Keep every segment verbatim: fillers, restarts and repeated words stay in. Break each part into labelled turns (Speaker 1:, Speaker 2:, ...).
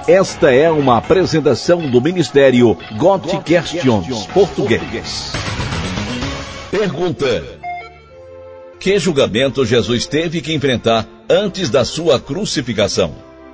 Speaker 1: Esta é uma apresentação do Ministério God Questions Português. Pergunta: que julgamento Jesus teve que enfrentar antes da sua crucificação?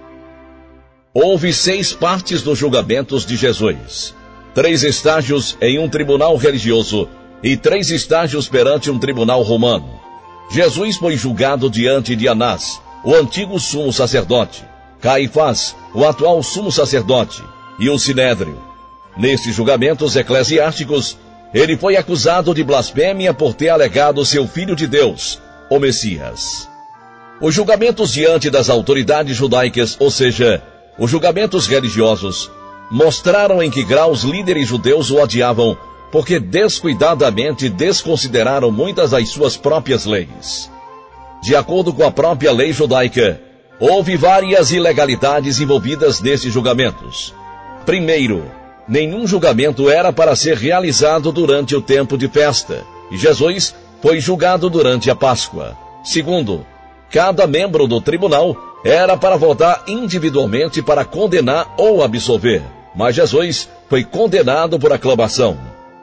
Speaker 1: Houve seis partes dos julgamentos de Jesus. Três estágios em um tribunal religioso e três estágios perante um tribunal romano. Jesus foi julgado diante de Anás, o antigo sumo sacerdote, Caifás, o atual sumo sacerdote, e o Sinédrio. Nesses julgamentos eclesiásticos, ele foi acusado de blasfêmia por ter alegado ser filho de Deus, o Messias. Os julgamentos diante das autoridades judaicas, ou seja, os julgamentos religiosos, mostraram em que grau os líderes judeus o odiavam, porque descuidadamente desconsideraram muitas das suas próprias leis. De acordo com a própria lei judaica, houve várias ilegalidades envolvidas nesses julgamentos. Primeiro, nenhum julgamento era para ser realizado durante o tempo de festa, e Jesus foi julgado durante a Páscoa. Segundo, cada membro do tribunal era para votar individualmente para condenar ou absolver, mas Jesus foi condenado por aclamação.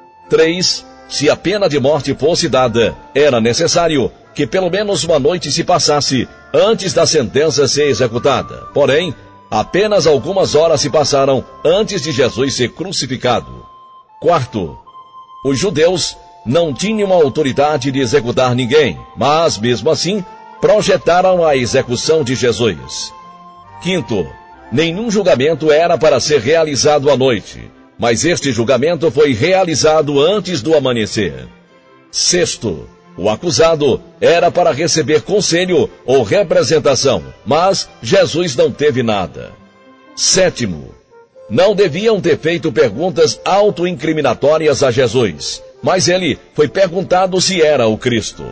Speaker 1: Três, se a pena de morte fosse dada, era necessário que pelo menos uma noite se passasse antes da sentença ser executada. Porém, apenas algumas horas se passaram antes de Jesus ser crucificado. Quarto, os judeus não tinham a autoridade de executar ninguém, mas, mesmo assim, projetaram a execução de Jesus. Quinto, nenhum julgamento era para ser realizado à noite, mas este julgamento foi realizado antes do amanhecer. Sexto, o acusado era para receber conselho ou representação, mas Jesus não teve nada. Sétimo, não deviam ter feito perguntas autoincriminatórias a Jesus, mas ele foi perguntado se era o Cristo.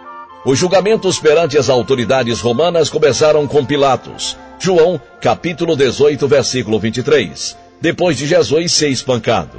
Speaker 1: Os julgamentos perante as autoridades romanas começaram com Pilatos, João, capítulo dezoito, versículo vinte e três, depois de Jesus ser espancado.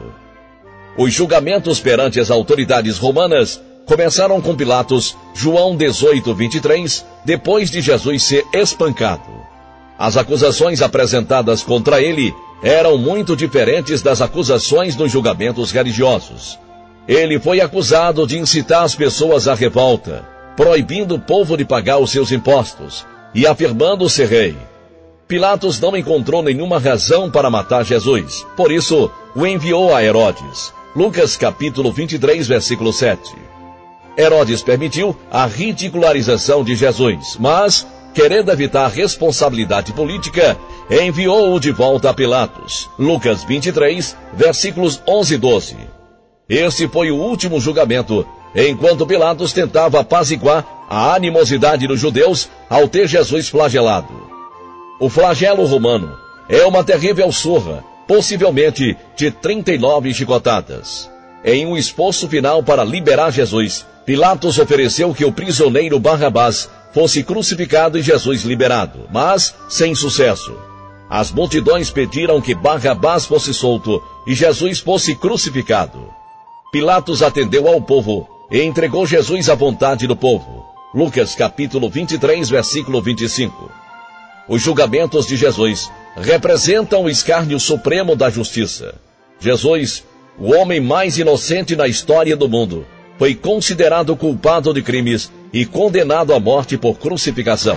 Speaker 1: Os julgamentos perante as autoridades romanas começaram com Pilatos, João dezoito, vinte e três, depois de Jesus ser espancado. As acusações apresentadas contra ele eram muito diferentes das acusações nos julgamentos religiosos. Ele foi acusado de incitar as pessoas à revolta, proibindo o povo de pagar os seus impostos e afirmando ser rei. Pilatos não encontrou nenhuma razão para matar Jesus, por isso o enviou a Herodes. Lucas capítulo vinte e três, versículo sete. Herodes permitiu a ridicularização de Jesus, mas, querendo evitar responsabilidade política, enviou-o de volta a Pilatos. Lucas vinte e três, versículos onze e doze. Este foi o último julgamento, enquanto Pilatos tentava apaziguar a animosidade dos judeus ao ter Jesus flagelado. O flagelo romano é uma terrível surra, possivelmente de trinta e nove chicotadas. Em um esforço final para liberar Jesus, Pilatos ofereceu que o prisioneiro Barrabás fosse crucificado e Jesus liberado, mas sem sucesso. As multidões pediram que Barrabás fosse solto e Jesus fosse crucificado. Pilatos atendeu ao povo e entregou Jesus à vontade do povo. Lucas capítulo vinte e três, versículo vinte e cinco. Os julgamentos de Jesus representam o escárnio supremo da justiça. Jesus, o homem mais inocente na história do mundo, foi considerado culpado de crimes e condenado à morte por crucificação.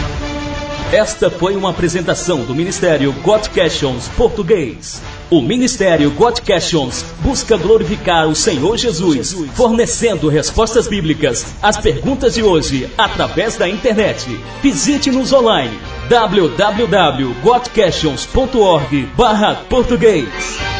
Speaker 2: Esta foi uma apresentação do Ministério God Questions Português. O Ministério God Questions busca glorificar o Senhor Jesus, fornecendo respostas bíblicas às perguntas de hoje através da internet. Visite-nos online w w w ponto god questions ponto org barra português.